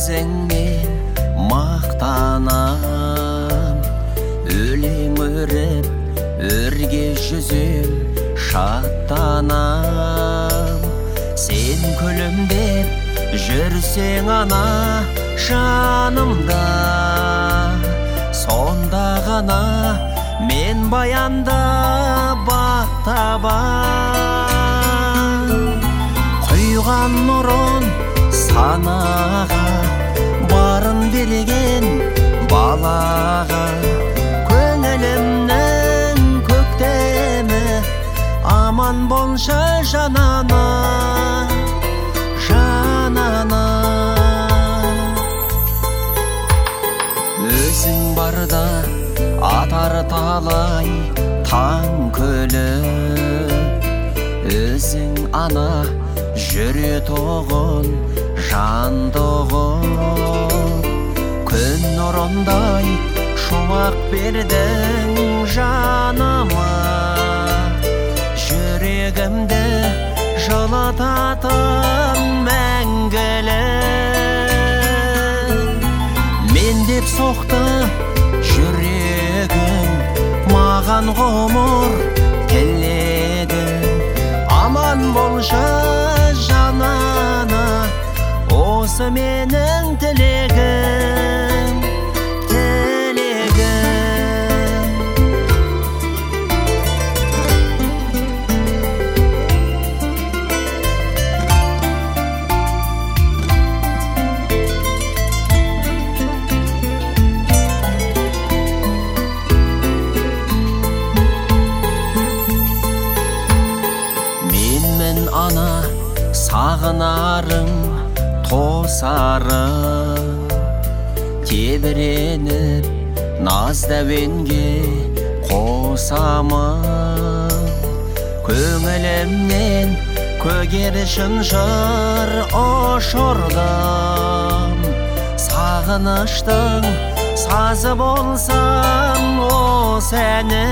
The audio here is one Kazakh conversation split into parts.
өзіңмен мақтанам, өлең өріп өрге жүзем шаттанам. Сен күлімдеп жүрсең ана жанымда, сонда ғана мен баянда бақ табам. Құйған нұрын санаға, барын берген балаға, көңілімнің көктемі аман болшы жанана, жанана. Өзің барда атар талай таң күліп, өзің ана жүретұғын жандығып, күн нұрындай шуақ бердің жаныма, жүрегімді жылытатын мәңгілік. Мен деп соқты жүрегім, маған ғұмыр тіледің, аман болшы жанана, осы менің тілегім, тілегім. Менмін ана сағынарың, тосарың, тебіреніп наз дәуенге қосамын. Көңілімнен көгершін жыр ұшырдым, сағыныштың сазы болсам осы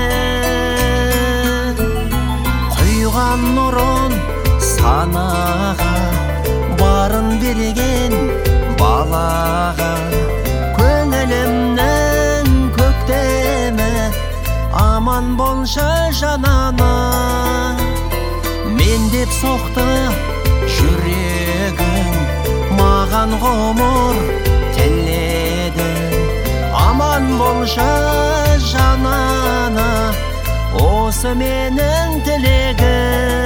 әнім. Құйған нұрын санаға, барын берген балаға, көңілімнің көктемі аман болшы жанана. Мен деп соқты жүрегім, маған ғұмыр тіледің, аман болшы жанана, осы менің тілегім.